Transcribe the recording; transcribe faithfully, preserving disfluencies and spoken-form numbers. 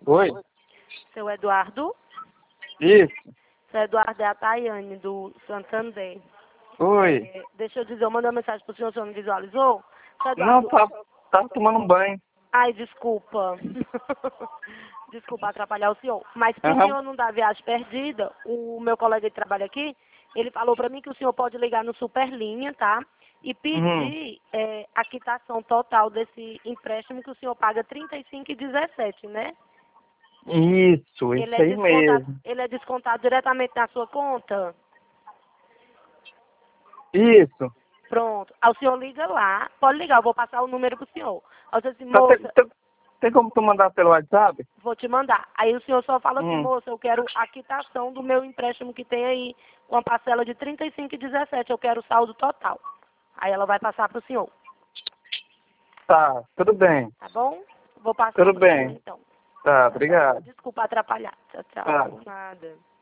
Oi? Seu Eduardo? Isso. Seu Eduardo é a Tayane, do Santander. Oi. É, deixa eu dizer, eu mandei uma mensagem pro senhor, o senhor não visualizou? Seu Não, Eduardo... tá, tá tomando um banho. Ai, desculpa. Desculpa atrapalhar o senhor. Mas para o Aham. senhor não dar viagem perdida, o meu colega que trabalha aqui, ele falou para mim que o senhor pode ligar no Superlinha, tá? E Uhum. pedir é, a quitação total desse empréstimo que o senhor paga trinta e cinco e dezessete, né? Isso, Ele isso é aí descontado, mesmo. ele é descontado diretamente na sua conta? Isso. Pronto. Aí o senhor liga lá, pode ligar, eu vou passar o número pro senhor. Aí você diz assim, Tá, tem, moça, tem, tem como tu mandar pelo WhatsApp? vou te mandar. Aí o senhor só fala assim, Hum. moça, eu quero a quitação do meu empréstimo que tem aí, uma parcela de trinta e cinco e dezessete, eu quero o saldo total. Aí ela vai passar pro senhor, Tá, tudo bem. tá bom? Vou passar Tudo pro senhor bem. então. Tá, Tchau, tchau. obrigado. Desculpa atrapalhar. Tchau, tchau. Tá. Por nada.